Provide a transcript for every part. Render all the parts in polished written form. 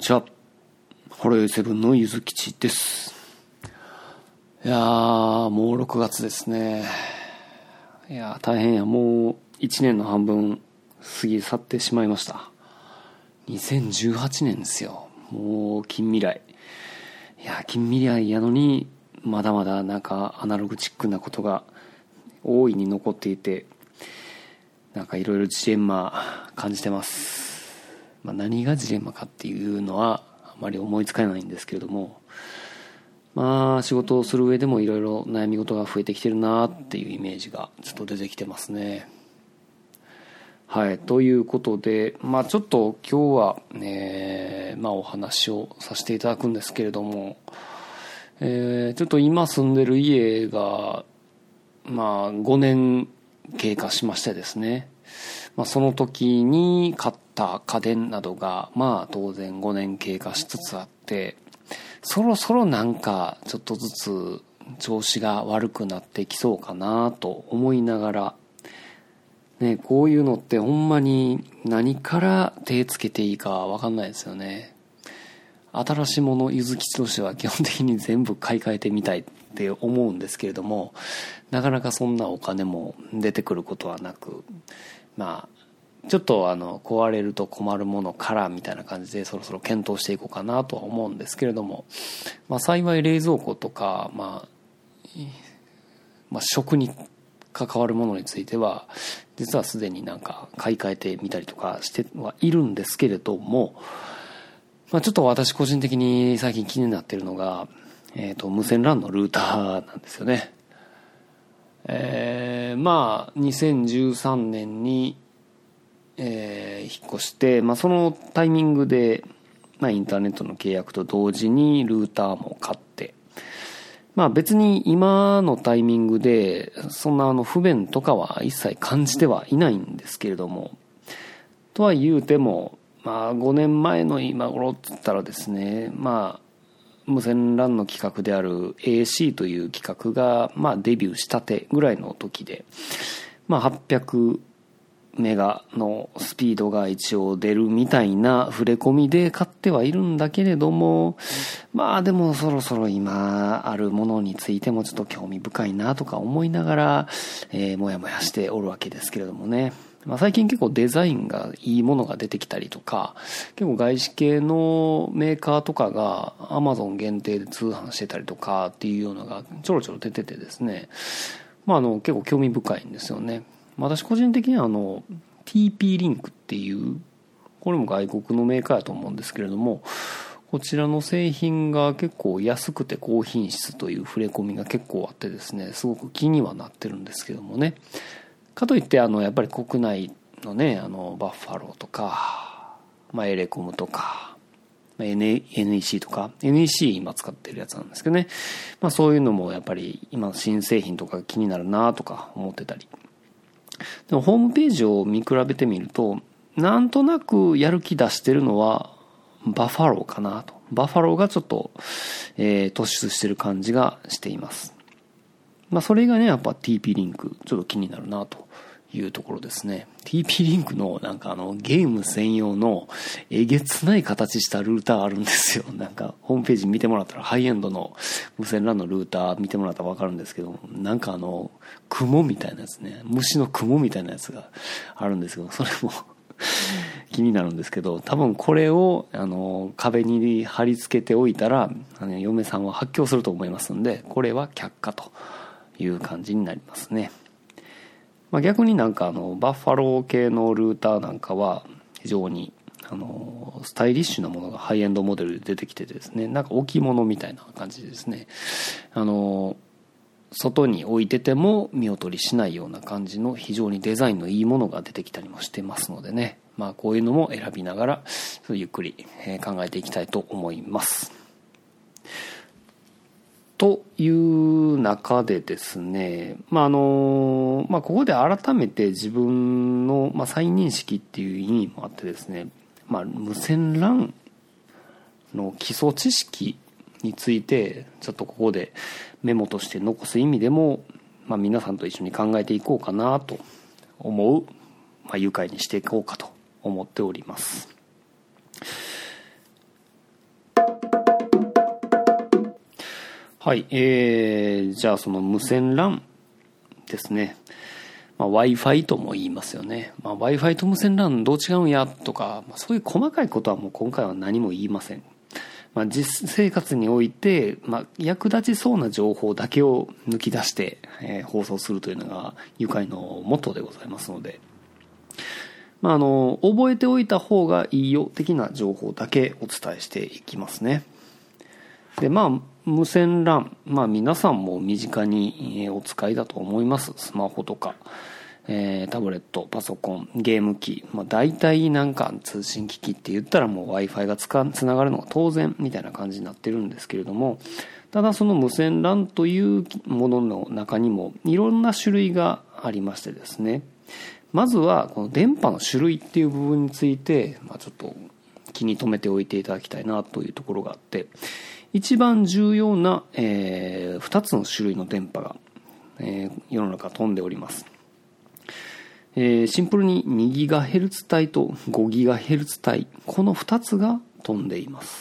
ちは。ホロヨイセブンのゆずきちです。いやー、もう6月ですね。いやー、大変や。もう1年の半分過ぎ去ってしまいました。2018年ですよ。もう近未来。いやー、近未来やのにまだまだなんかアナログチックなことが大いに残っていて、なんかいろいろジレンマ感じてます。何がジレンマかっていうのはあまり思いつかないんですけれども、仕事をする上でもいろいろ悩み事が増えてきてるなっていうイメージがちょっと出てきてますね。はい、ということで、ちょっと今日は、お話をさせていただくんですけれども、ちょっと今住んでる家が5年経過しましてですね、その時に買った家電などが当然5年経過しつつあって、そろそろなんかちょっとずつ調子が悪くなってきそうかなと思いながらね、こういうのってほんまに何から手つけていいか分かんないですよね。新しいものゆずきちとしては基本的に全部買い替えてみたいって思うんですけれども、なかなかそんなお金も出てくることはなく、ちょっと壊れると困るものからみたいな感じでそろそろ検討していこうかなとは思うんですけれども、幸い冷蔵庫とか、食に関わるものについては実はすでになんか買い替えてみたりとかしてはいるんですけれども、ちょっと私個人的に最近気になっているのが、無線 LAN のルーターなんですよね。2013年に、引っ越して、そのタイミングで、インターネットの契約と同時にルーターも買って、別に今のタイミングでそんな不便とかは一切感じてはいないんですけれども、とは言うても5年前の今頃って言ったらですね、無線 LAN の企画である AC という企画がデビューしたてぐらいの時で、800メガのスピードが一応出るみたいな触れ込みで買ってはいるんだけれども、でもそろそろ今あるものについてもちょっと興味深いなとか思いながら、もやもやしておるわけですけれどもね。最近結構デザインがいいものが出てきたりとか、結構外資系のメーカーとかが Amazon 限定で通販してたりとかっていうようなのがちょろちょろ出ててですね、結構興味深いんですよね。私個人的にはTP リンクっていう、これも外国のメーカーだと思うんですけれども、こちらの製品が結構安くて高品質という触れ込みが結構あってですね、すごく気にはなってるんですけどもね。かといってやっぱり国内のね、バッファローとか、エレコムとか、NEC とか、NEC 今使ってるやつなんですけどね。そういうのもやっぱり今の新製品とか気になるなとか思ってたり。でもホームページを見比べてみると、なんとなくやる気出してるのはバッファローかなと。バッファローがちょっと、突出してる感じがしています。それがね、やっぱ TP リンクちょっと気になるなというところですね。TP リンクのなんかゲーム専用のえげつない形したルーターあるんですよ。なんかホームページ見てもらったらハイエンドの無線 LAN のルーター見てもらったらわかるんですけど、なんか雲みたいなやつね、虫の雲みたいなやつがあるんですけど、それも気になるんですけど、多分これを壁に貼り付けておいたら嫁さんは発狂すると思いますんで、これは却下という感じになりますね。逆になんかバッファロー系のルーターなんかは非常にスタイリッシュなものがハイエンドモデルで出てきてですね、なんか置物みたいな感じでですね、外に置いてても見劣りしないような感じの非常にデザインのいいものが出てきたりもしてますのでね、こういうのも選びながらゆっくり考えていきたいと思います。という中でですね、ここで改めて自分の、再認識っていう意味もあってですね、無線 LAN の基礎知識についてちょっとここでメモとして残す意味でも、皆さんと一緒に考えていこうかなと思う、愉快にしていこうかと思っております。 はい、じゃあその無線 LAN ですね。Wi-Fi とも言いますよね。Wi-Fi と無線 LAN どう違うんやとか、そういう細かいことはもう今回は何も言いません。実生活において、役立ちそうな情報だけを抜き出して、放送するというのが愉快のモットーでございますので、覚えておいた方がいいよ的な情報だけお伝えしていきますね。で、無線 LAN、皆さんも身近にお使いだと思います。スマホとか、タブレット、パソコン、ゲーム機、大体なんか通信機器って言ったらもう Wi-Fi がつながるのが当然みたいな感じになってるんですけれども、ただその無線 LAN というものの中にもいろんな種類がありましてですね、まずはこの電波の種類っていう部分について、ちょっと気に留めておいていただきたいなというところがあって、一番重要な、2つの種類の電波が、世の中飛んでおります。シンプルに 2GHz 帯と 5GHz 帯、この2つが飛んでいます。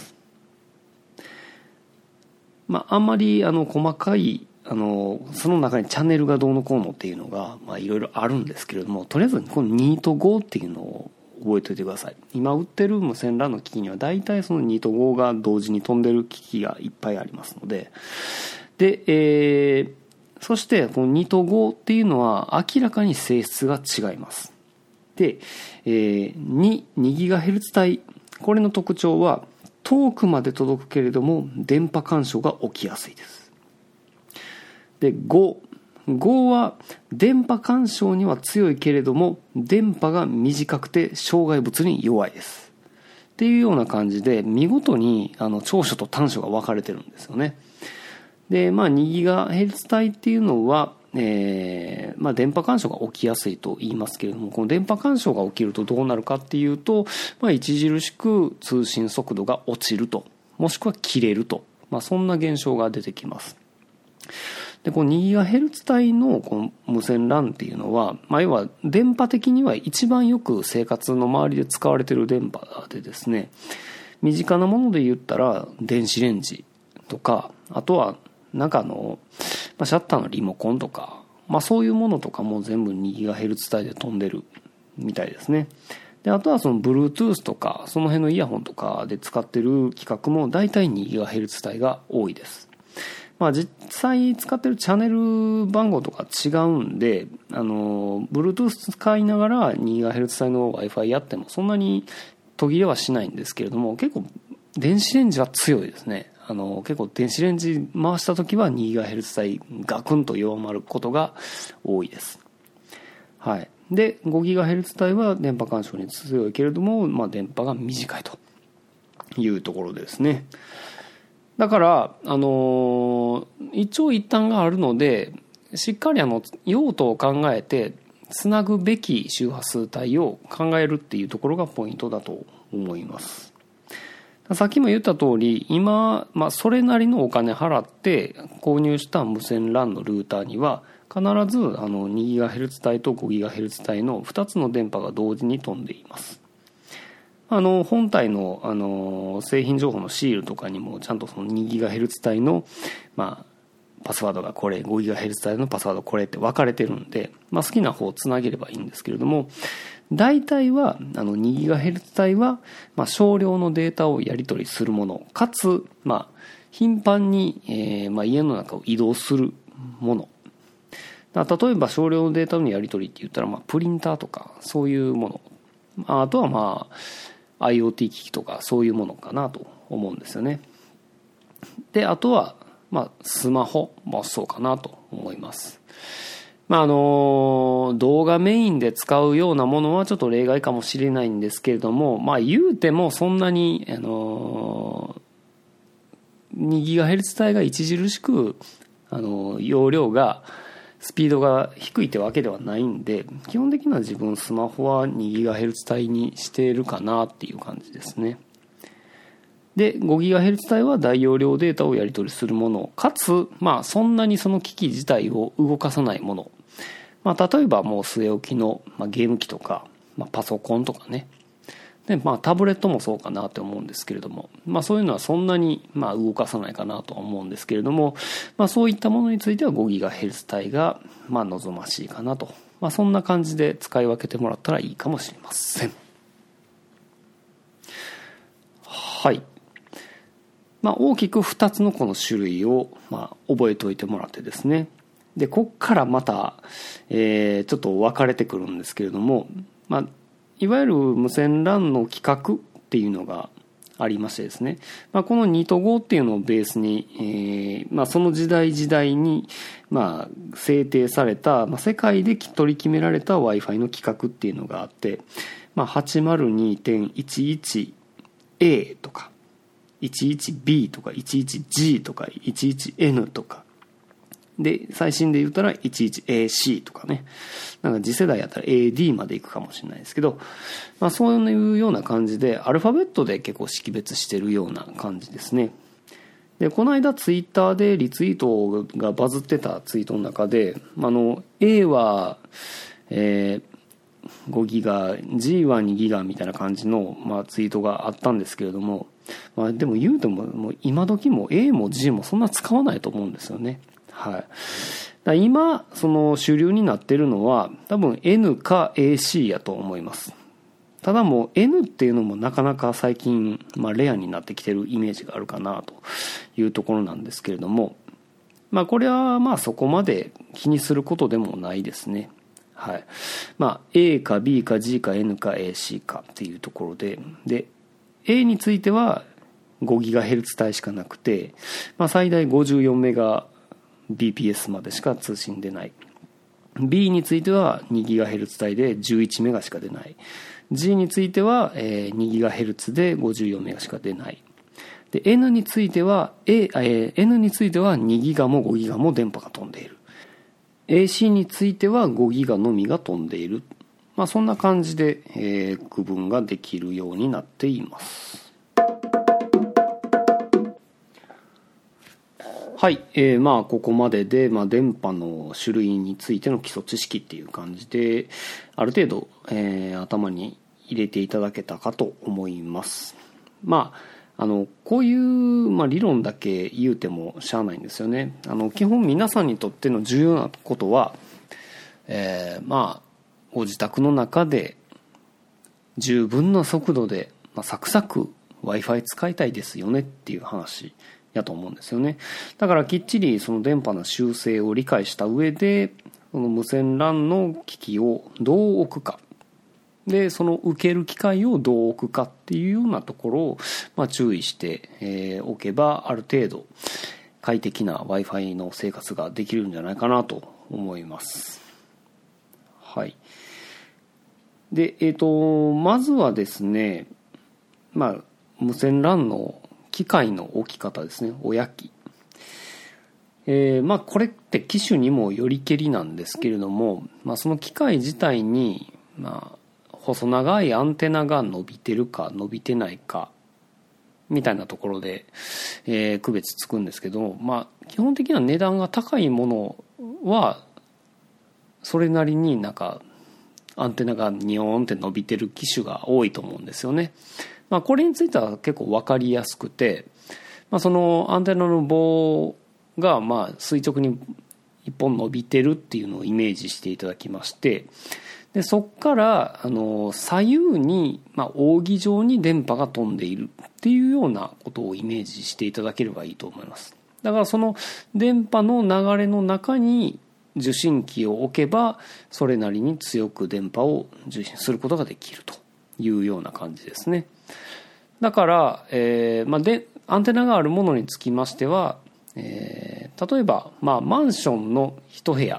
あんまり細かいその中にチャンネルがどうのこうのっていうのがいろいろあるんですけれども、とりあえずこの2と5っていうのを覚えておいてください。今売ってる無線 LAN の機器には大体その2と5が同時に飛んでる機器がいっぱいありますので、そしてこの2と5っていうのは明らかに性質が違います。で、2GHz 帯、これの特徴は遠くまで届くけれども電波干渉が起きやすいです。で、5は電波干渉には強いけれども電波が短くて障害物に弱いですっていうような感じで、見事に長所と短所が分かれてるんですよね。で、2GHz 帯っていうのは、電波干渉が起きやすいと言いますけれども、この電波干渉が起きるとどうなるかっていうと、著しく通信速度が落ちると、もしくは切れると、そんな現象が出てきます。で、この 2GHz 帯のこの無線 LAN っていうのは、要は電波的には一番よく生活の周りで使われている電波でですね、身近なもので言ったら電子レンジとか、あとはなんかシャッターのリモコンとか、そういうものとかも全部 2GHz 帯で飛んでるみたいですね。で、あとはその Bluetooth とか、その辺のイヤホンとかで使ってる規格も大体 2GHz 帯が多いです。実際使ってるチャンネル番号とか違うんで、Bluetooth 使いながら 2GHz 帯の Wi-Fi やってもそんなに途切れはしないんですけれども、結構電子レンジは強いですね。結構電子レンジ回した時は 2GHz 帯ガクンと弱まることが多いです。はい。で、5GHz 帯は電波干渉に強いけれども、電波が短いというところですね。だから、一長一短があるので、しっかり用途を考えて、つなぐべき周波数帯を考えるっていうところがポイントだと思います。さっきも言った通り、今、それなりのお金払って購入した無線 LAN のルーターには、必ず2GHz 帯と 5GHz 帯の2つの電波が同時に飛んでいます。本体の、製品情報のシールとかにもちゃんとその 2GHz 帯の、パスワードがこれ、5GHz 帯のパスワードこれって分かれてるんで、好きな方をつなげればいいんですけれども、大体は2GHz 帯は、少量のデータをやり取りするもの、かつ、頻繁に、家の中を移動するもの。例えば少量のデータのやり取りって言ったら、プリンターとかそういうもの。あとはIoT 機器とかそういうものかなと思うんですよね。で、あとはスマホもそうかなと思います。動画メインで使うようなものはちょっと例外かもしれないんですけれども、言うてもそんなに2GHz 帯が著しく容量がスピードが低いってわけではないんで、基本的には自分スマホは 2GHz 帯にしているかなっていう感じですね。で、5GHz 帯は大容量データをやり取りするもの、かつ、そんなにその機器自体を動かさないもの。例えばもう据え置きの、ゲーム機とか、パソコンとかね。 でタブレットもそうかなと思うんですけれども、そういうのはそんなに動かさないかなとは思うんですけれども、そういったものについては 5GHz 帯が望ましいかなと、そんな感じで使い分けてもらったらいいかもしれません。はい。大きく2つのこの種類を覚えておいてもらってですね、でこっからまた、ちょっと分かれてくるんですけれども、いわゆる無線 LAN の規格っていうのがありましてですね、この2と5っていうのをベースに、その時代時代に、制定された、世界で取り決められた Wi-Fi の規格っていうのがあって、802.11A とか 11B とか 11G とか 11N とかで、最新で言ったら 11AC とかね、なんか次世代やったら AD までいくかもしれないですけど、そういうような感じでアルファベットで結構識別してるような感じですね。でこの間ツイッターでリツイートがバズってたツイートの中で、A は、5ギガ G は2ギガみたいな感じの、ツイートがあったんですけれども、でも言うても今時も A も G もそんな使わないと思うんですよね。はい、今その主流になってるのは多分 N か AC やと思います。ただもう N っていうのもなかなか最近、レアになってきてるイメージがあるかなというところなんですけれども、これはそこまで気にすることでもないですね。はい。A か B か G か N か AC かっていうところで、A については 5GHz 帯しかなくて、最大54メガBPS までしか通信出ない。 B については 2GHz 帯で11メガしか出ない。 G については 2GHz で54メガしか出ない。で N については N については2ギガも5ギガも電波が飛んでいる。 AC については5ギガのみが飛んでいる。そんな感じで、区分ができるようになっています。はい、ここまでで、電波の種類についての基礎知識っていう感じである程度、頭に入れていただけたかと思います。こういう、理論だけ言うてもしゃあないんですよね。基本皆さんにとっての重要なことは、ご自宅の中で十分な速度で、サクサク Wi-Fi 使いたいですよねっていう話やと思うんですよね。だからきっちりその電波の習性を理解した上で、その無線 LAN の機器をどう置くかで、その受ける機械をどう置くかっていうようなところを、注意して、おけばある程度快適な Wi-Fi の生活ができるんじゃないかなと思います。はい。で、まずはですね、無線 LAN の機械の置き方ですね。親機。これって機種にもよりけりなんですけれども、その機械自体に、細長いアンテナが伸びてるか伸びてないかみたいなところで、区別つくんですけど、基本的には値段が高いものはそれなりになんかアンテナがニョーンって伸びてる機種が多いと思うんですよね。これについては結構分かりやすくて、そのアンテナの棒が垂直に一本伸びてるっていうのをイメージしていただきまして、でそこから左右に扇状に電波が飛んでいるっていうようなことをイメージしていただければいいと思います。だからその電波の流れの中に受信機を置けばそれなりに強く電波を受信することができるというような感じですね。だから、でアンテナがあるものにつきましては、例えば、マンションの一部屋、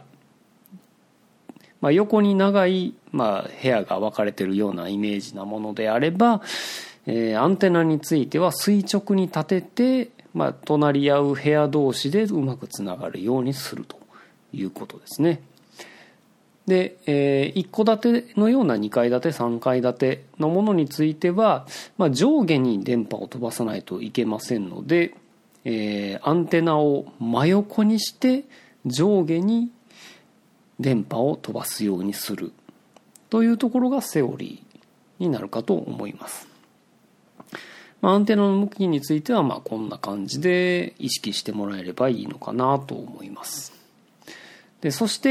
横に長い、部屋が分かれているようなイメージなものであれば、アンテナについては垂直に立てて、隣り合う部屋同士でうまくつながるようにするということですね。で、1戸建てのような2階建て3階建てのものについては、上下に電波を飛ばさないといけませんので、アンテナを真横にして上下に電波を飛ばすようにするというところがセオリになるかと思います。アンテナの向きについてはこんな感じで意識してもらえればいいのかなと思います。でそして、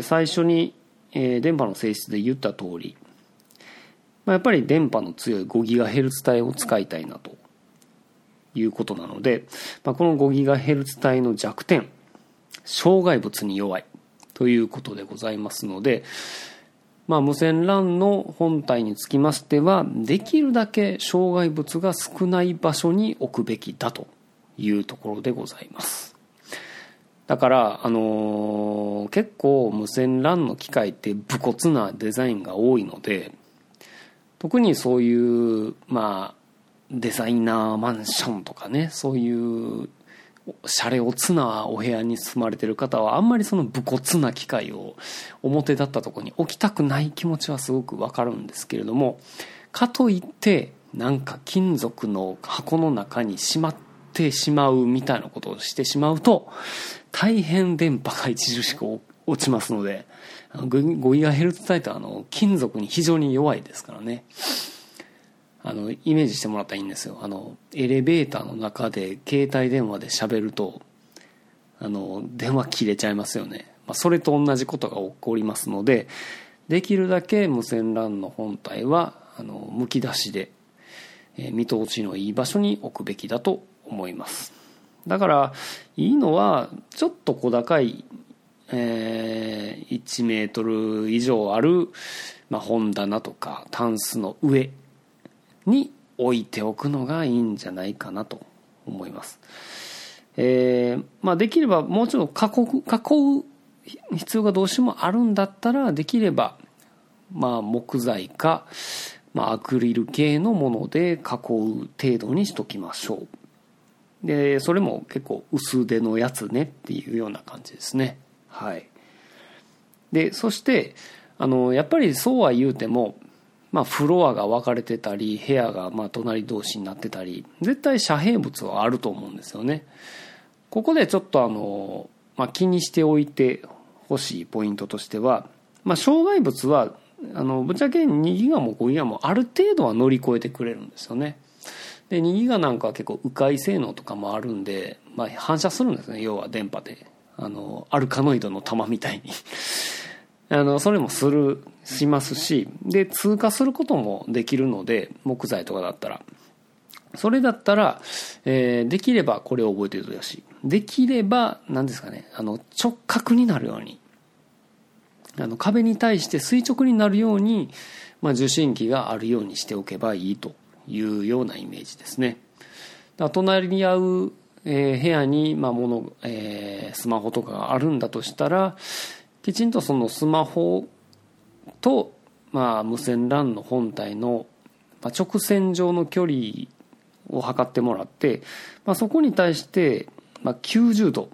最初に、電波の性質で言った通り、やっぱり電波の強い 5GHz 帯を使いたいなということなので、この 5GHz 帯の弱点、障害物に弱いということでございますので、無線 LAN の本体につきましては、できるだけ障害物が少ない場所に置くべきだというところでございます。だから、結構無線 LAN の機械って武骨なデザインが多いので、特にそういう、デザイナーマンションとかね、そういうシャレオツなお部屋に住まれてる方はあんまりその武骨な機械を表立ったところに置きたくない気持ちはすごくわかるんですけれども、かといって金属の箱の中にしまってしまうみたいなことをしてしまうと大変電波が著しく落ちますので、5GHz 帯と金属に非常に弱いですからね。イメージしてもらったらいいんですよ。エレベーターの中で携帯電話で喋ると電話切れちゃいますよね。それと同じことが起こりますので、できるだけ無線 LAN の本体はむき出しで見通しのいい場所に置くべきだと思います。だからいいのはちょっと小高い、1メートル以上ある、本棚とかタンスの上に置いておくのがいいんじゃないかなと思います。できればもうちょっと囲う必要がどうしてもあるんだったら、できれば木材か、アクリル系のもので囲う程度にしときましょう。でそれも結構薄手のやつねっていうような感じですね。はい。でそしてやっぱりそうは言うても、フロアが分かれてたり部屋が隣同士になってたり、絶対遮蔽物はあると思うんですよね。ここでちょっと気にしておいてほしいポイントとしては、障害物はぶっちゃけ2ギガも5ギガもある程度は乗り越えてくれるんですよね。で2ギガなんかは結構迂回性能とかもあるんで、反射するんですね。要は電波でアルカノイドの玉みたいにそれもしますし、で通過することもできるので、木材とかだったらそれだったら、できればこれを覚えておいてほしい。できれば何ですかね、直角になるように、壁に対して垂直になるように、受信機があるようにしておけばいいというようなイメージですね。だから隣に合う、部屋にスマホとかがあるんだとしたら、きちんとそのスマホと、無線 LAN の本体の、直線上の距離を測ってもらって、そこに対して、90度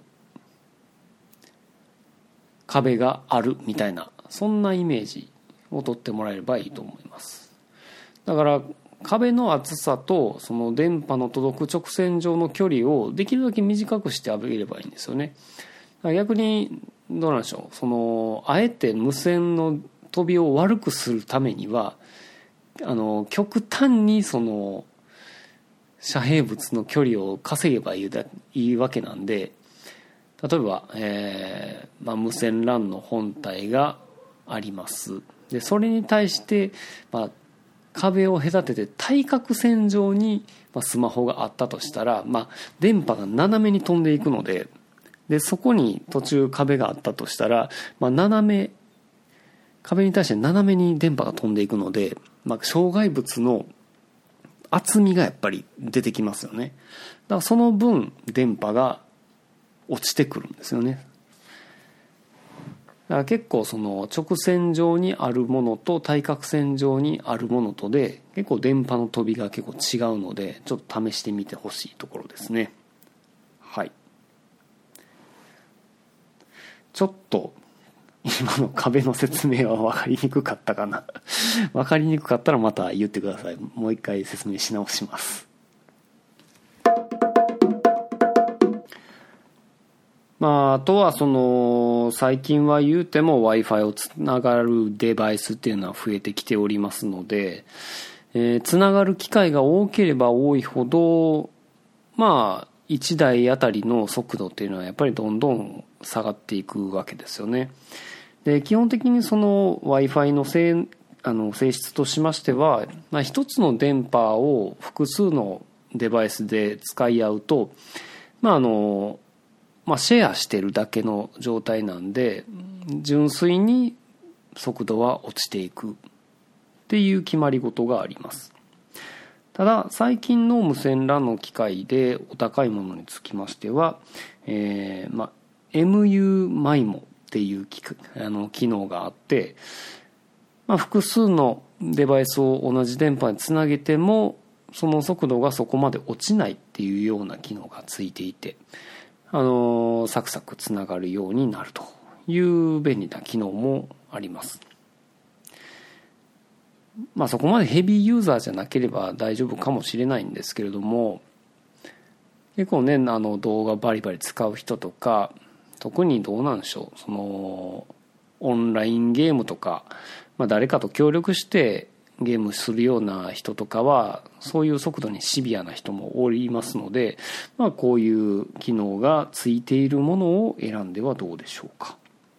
壁があるみたいな、そんなイメージを取ってもらえればいいと思います。だから壁の厚さとその電波の届く直線上の距離をできるだけ短くしてあげればいいんですよね。逆にどうなんでしょう、あえて無線の飛びを悪くするためには極端にその遮蔽物の距離を稼げばいいわけなんで、例えば、無線 LAN の本体があります。でそれに対して、壁を隔てて対角線上に、スマホがあったとしたら、電波が斜めに飛んでいくので、そこに途中壁があったとしたら、壁に対して斜めに電波が飛んでいくので、障害物の厚みがやっぱり出てきますよね。だからその分電波が落ちてくるんですよね。だから結構その直線上にあるものと対角線上にあるものとで結構電波の飛びが結構違うので、ちょっと試してみてほしいところですね。はい。ちょっと今の壁の説明は分かりにくかったかな分かりにくかったらまた言ってください。もう一回説明し直します。 あとは最近は言うても Wi-Fi をつながるデバイスっていうのは増えてきておりますので、つながる機会が多ければ多いほど、1台あたりの速度っていうのはやっぱりどんどん下がっていくわけですよね。で、基本的にWi-Fi の性質としましては、一つの電波を複数のデバイスで使い合うと、シェアしてるだけの状態なんで、純粋に速度は落ちていくっていう決まり事があります。ただ最近の無線 LAN の機械でお高いものにつきましては、MU-MIMO っていう機能があって、複数のデバイスを同じ電波につなげてもその速度がそこまで落ちないっていうような機能がついていて、サクサクつながるようになるという便利な機能もあります。そこまでヘビーユーザーじゃなければ大丈夫かもしれないんですけれども、結構ね、動画バリバリ使う人とか、特にどうなんでしょう、オンラインゲームとか、誰かと協力してゲームするような人とかはそういう速度にシビアな人もおりますので、こういう機能がついているものを選んではどうでしょうか。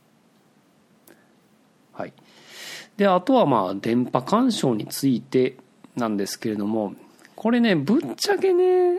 はい。で、あとは電波干渉についてなんですけれども、これね、ぶっちゃけね、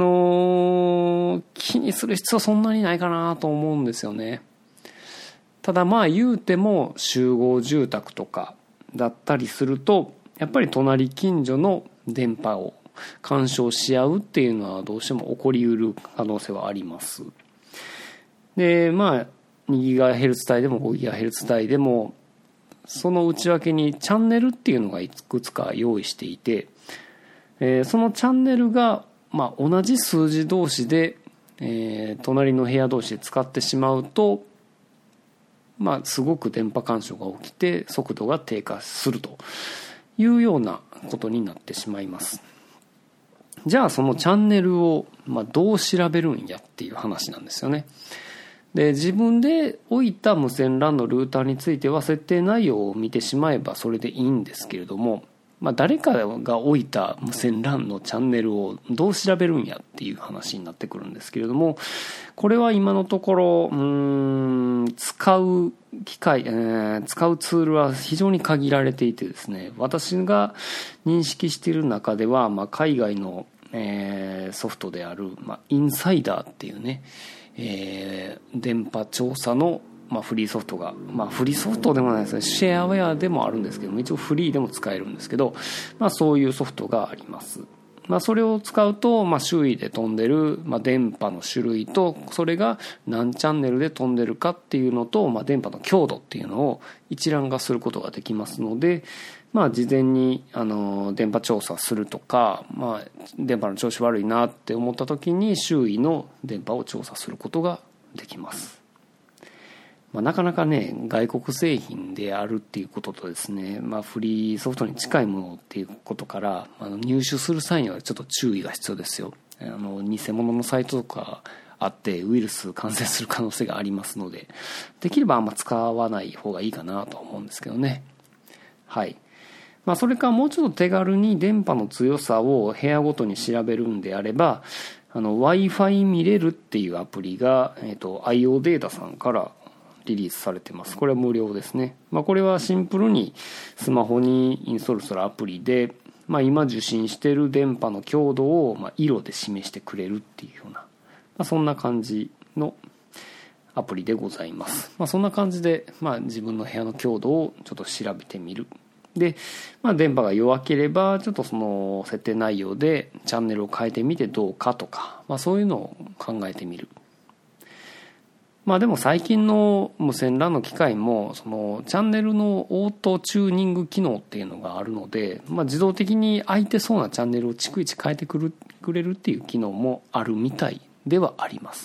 気にする必要そんなにないかなと思うんですよね。ただ言うても集合住宅とかだったりすると、やっぱり隣近所の電波を干渉し合うっていうのはどうしても起こりうる可能性はあります。で、2GHz 帯でも 5GHz 帯でも、その内訳にチャンネルっていうのがいくつか用意していて、そのチャンネルが同じ数字同士で、隣の部屋同士で使ってしまうと、すごく電波干渉が起きて速度が低下するというようなことになってしまいます。じゃあそのチャンネルをどう調べるんやっていう話なんですよね。で、自分で置いた無線 LAN のルーターについては設定内容を見てしまえばそれでいいんですけれども、誰かが置いた無線 LAN のチャンネルをどう調べるんやっていう話になってくるんですけれども、これは今のところ使う機械、使うツールは非常に限られていてですね、私が認識している中では、海外の、ソフトである、インサイダーっていうね、電波調査のフリーソフトが、フリーソフトでもないですね、シェアウェアでもあるんですけども、一応フリーでも使えるんですけど、そういうソフトがあります。それを使うと、周囲で飛んでる、電波の種類と、それが何チャンネルで飛んでるかっていうのと、電波の強度っていうのを一覧化することができますので、事前に電波調査するとか、電波の調子悪いなって思った時に周囲の電波を調査することができます。なかなかね、外国製品であるっていうこととですね、フリーソフトに近いものっていうことから入手する際にはちょっと注意が必要ですよ。偽物のサイトとかあってウイルス感染する可能性がありますので、できれば使わない方がいいかなと思うんですけどね。はい。それからもうちょっと手軽に電波の強さを部屋ごとに調べるんであれば、Wi-Fi 見れるっていうアプリが、IO データさんからリリースされてます。これは無料ですね。これはシンプルにスマホにインストールするアプリで、今受信している電波の強度を色で示してくれるっていうような、そんな感じのアプリでございます。そんな感じで、自分の部屋の強度をちょっと調べてみる。で、電波が弱ければちょっとその設定内容でチャンネルを変えてみてどうかとか、そういうのを考えてみる。でも最近の無線 LAN の機械もそのチャンネルのオートチューニング機能っていうのがあるので、自動的に空いてそうなチャンネルを逐一変えてくれるっていう機能もあるみたいではあります。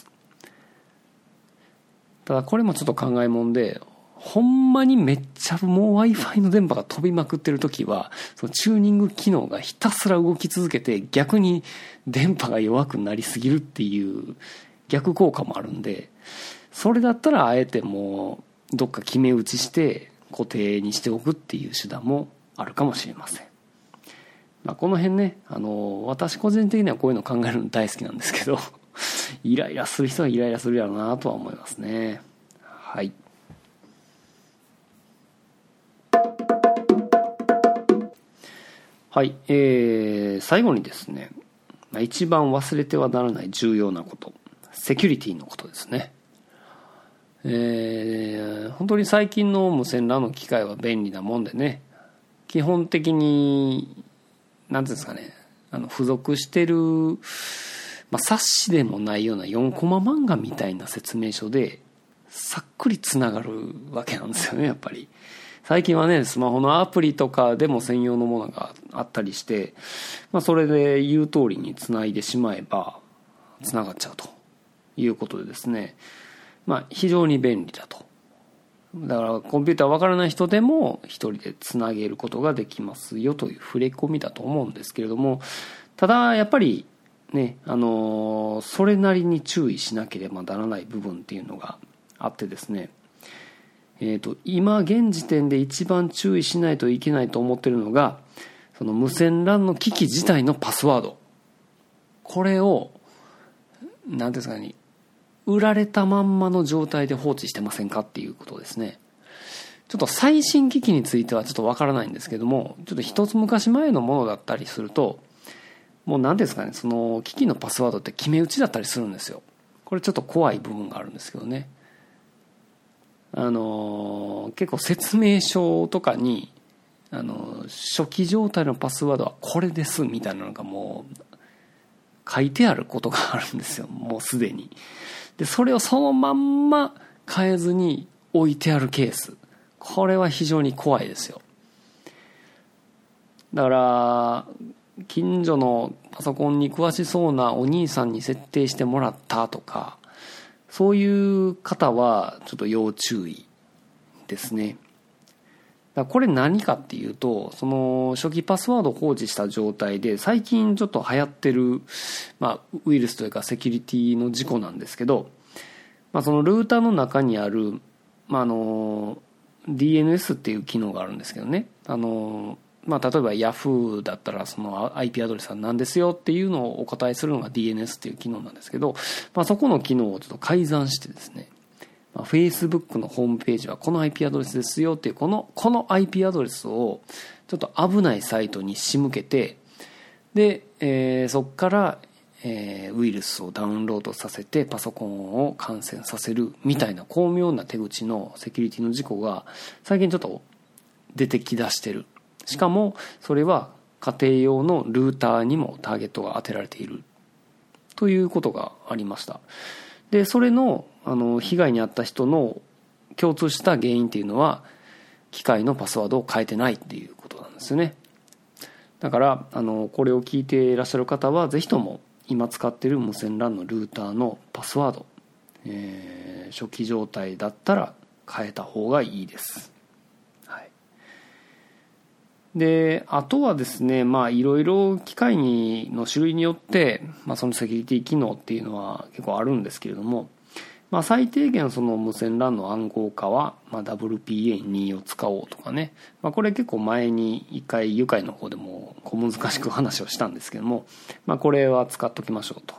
ただこれもちょっと考えもんで、ほんまにめっちゃもう Wi-Fi の電波が飛びまくってる時は、そのチューニング機能がひたすら動き続けて逆に電波が弱くなりすぎるっていう逆効果もあるんで、 それだったらあえてもうどっか決め打ちして固定にしておくっていう手段もあるかもしれません。この辺ね、私個人的にはこういうの考えるの大好きなんですけどイライラする人はイライラするやろうなとは思いますね。はい。はい、最後にですね、一番忘れてはならない重要なこと、セキュリティのことですね。本当に最近の無線 LAN の機械は便利なもんでね、基本的に何ていうんですかね、付属してる、冊子でもないような4コマ漫画みたいな説明書でさっくりつながるわけなんですよね。やっぱり最近はね、スマホのアプリとかでも専用のものがあったりして、それで言う通りにつないでしまえばつながっちゃうということでですね、非常に便利だと。だからコンピューターわからない人でも一人でつなげることができますよという触れ込みだと思うんですけれども、ただやっぱりね、それなりに注意しなければならない部分っていうのがあってですね、今現時点で一番注意しないといけないと思ってるのが、その無線 LAN の機器自体のパスワード、これを何ていうんですかね、売られたまんまの状態で放置してませんかっていうことですね。ちょっと最新機器についてはちょっとわからないんですけども、ちょっと一つ昔前のものだったりすると、もう何ですかね、その機器のパスワードって決め打ちだったりするんですよ。これちょっと怖い部分があるんですけどね。結構説明書とかに初期状態のパスワードはこれですみたいなのがもう書いてあることがあるんですよ、もうすでに。でそれをそのまんま変えずに置いてあるケース、これは非常に怖いですよ。だから近所のパソコンに詳しそうなお兄さんに設定してもらったとか、そういう方はちょっと要注意ですね。だからこれ何かっていうと、その初期パスワードを放置した状態で最近ちょっと流行ってる、ウイルスというかセキュリティの事故なんですけど、そのルーターの中にある、DNS っていう機能があるんですけどね、例えば Yahoo だったらその IP アドレスは何ですよっていうのをお答えするのが DNS っていう機能なんですけど、そこの機能をちょっと改ざんしてですね、Facebook のホームページはこの IP アドレスですよっていうこの IP アドレスをちょっと危ないサイトに仕向けて、で、そこからウイルスをダウンロードさせてパソコンを感染させるみたいな巧妙な手口のセキュリティの事故が最近ちょっと出てきだしてる。しかもそれは家庭用のルーターにもターゲットが当てられているということがありました。でそれの被害に遭った人の共通した原因っていうのは機械のパスワードを変えてないっていうことなんですよね。だからこれを聞いていらっしゃる方はぜひとも今使っている無線 LAN のルーターのパスワード、初期状態だったら変えた方がいいです。はい。であとはですね、いろいろ機械の種類によって、そのセキュリティ機能っていうのは結構あるんですけれども、最低限その無線 LAN の暗号化は、WPA2 を使おうとかね、これ結構前に一回愉快の方でも小難しく話をしたんですけども、これは使っときましょうと。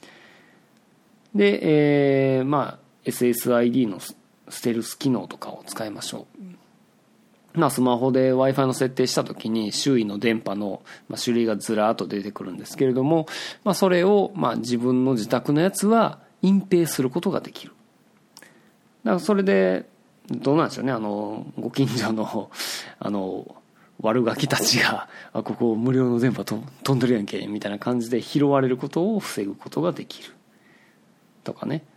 で、SSID のステルス機能とかを使いましょう。スマホで Wi-Fi の設定した時に周囲の電波の種類がずらーっと出てくるんですけれども、それを自分の自宅のやつは隠蔽することができる。だからそれでどうなんでしょうね、ご近所の悪ガキたちがここ無料の電波飛んでるやんけみたいな感じで拾われることを防ぐことができるとかね。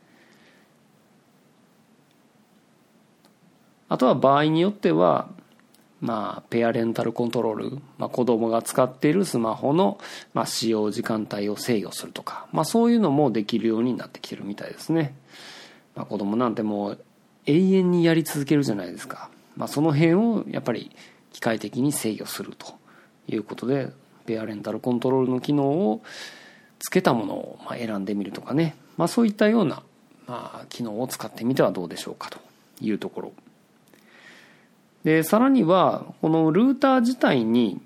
あとは場合によってはペアレンタルコントロール、子供が使っているスマホの、使用時間帯を制御するとか、そういうのもできるようになってきてるみたいですね。子供なんてもう永遠にやり続けるじゃないですか。その辺をやっぱり機械的に制御するということで、ペアレンタルコントロールの機能をつけたものを選んでみるとかね、そういったような機能を使ってみてはどうでしょうかというところで、さらにはこのルーター自体に、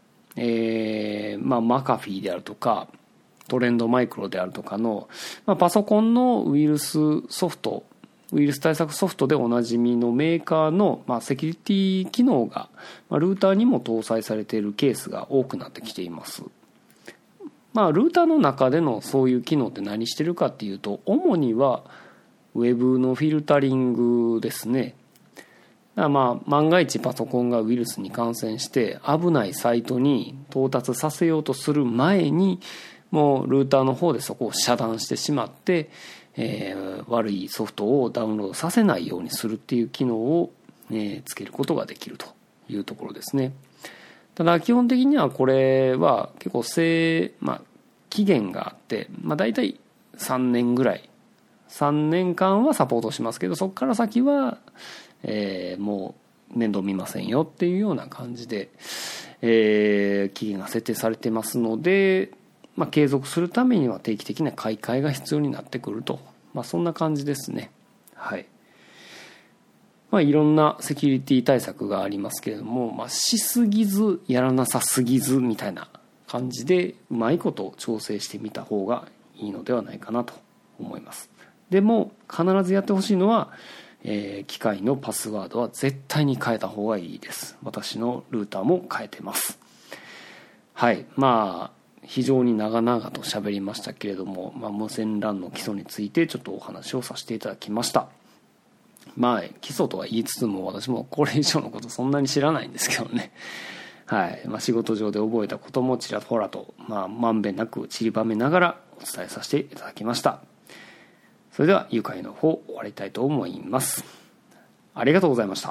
マカフィーであるとかトレンドマイクロであるとかの、パソコンのウイルス対策ソフトでおなじみのメーカーの、セキュリティ機能が、ルーターにも搭載されているケースが多くなってきています。ルーターの中でのそういう機能って何してるかっていうと、主にはウェブのフィルタリングですね。万が一パソコンがウイルスに感染して危ないサイトに到達させようとする前に、もうルーターの方でそこを遮断してしまって、悪いソフトをダウンロードさせないようにするっていう機能を、つけることができるというところですね。ただ基本的にはこれは結構期限があって、だいたい3年ぐらい3年間はサポートしますけど、そこから先は、もう面倒見ませんよっていうような感じで、期限が設定されてますので、継続するためには定期的な買い替えが必要になってくると、そんな感じですね。はい。いろんなセキュリティ対策がありますけれども、しすぎずやらなさすぎずみたいな感じでうまいこと調整してみた方がいいのではないかなと思います。でも必ずやってほしいのは、機械のパスワードは絶対に変えた方がいいです。私のルーターも変えてます。はい。非常に長々と喋りましたけれども、無線 LAN の基礎についてちょっとお話をさせていただきました。基礎とは言いつつも私もこれ以上のことそんなに知らないんですけどね。はい。仕事上で覚えたこともちらほらと、まんべんなく散りばめながらお伝えさせていただきました。それでは愉快の方終わりたいと思います。ありがとうございました。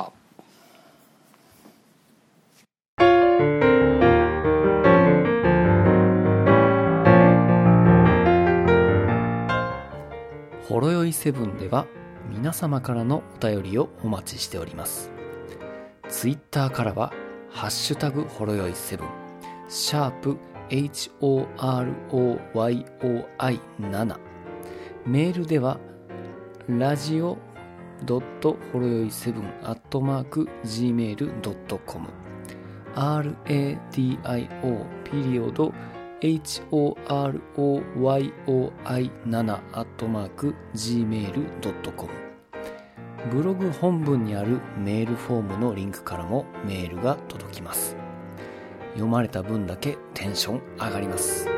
ほろよい7では皆様からのお便りをお待ちしております。ツイッターからはハッシュタグほろよい7、シャープ HOROYOI7、メールではラジオほろよい7@gmail.com RADIO HOROYOI7@gmail.com ブログ本文にあるメールフォームのリンクからもメールが届きます。読まれた分だけテンション上がります。